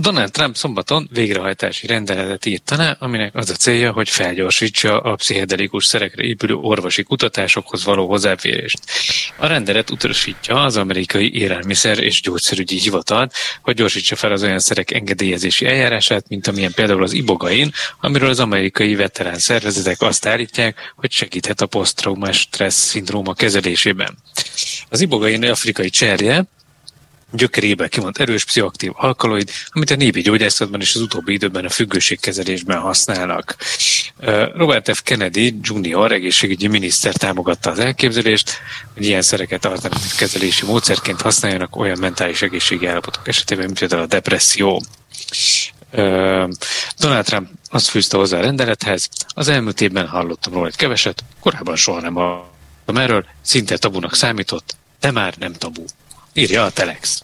Donald Trump szombaton végrehajtási rendeletet írt alá, aminek az a célja, hogy felgyorsítsa a pszichedelikus szerekre épülő orvosi kutatásokhoz való hozzáférést. A rendelet utasítja az amerikai élelmiszer és gyógyszerügyi hivatalt, hogy gyorsítsa fel az olyan szerek engedélyezési eljárását, mint amilyen például az ibogain, amiről az amerikai veterán szervezetek azt állítják, hogy segíthet a poszttraumás stressz szindróma kezelésében. Az ibogain afrikai cserje gyökerében kimond erős pszichoaktív alkaloid, amit a népi gyógyászatban és az utóbbi időben a függőségkezelésben használnak. Robert F. Kennedy Jr. egészségügyi miniszter támogatta az elképzelést, hogy ilyen szereket alternatív kezelési módszerként használjanak olyan mentális egészségi állapotok esetében, mint például a depresszió. Donald Trump azt fűzte hozzá a rendelethez: az elmúlt évben hallottam róla egy keveset, korábban soha nem hallottam erről, szinte tabunak számított, de már nem tabu. Írja a Telex.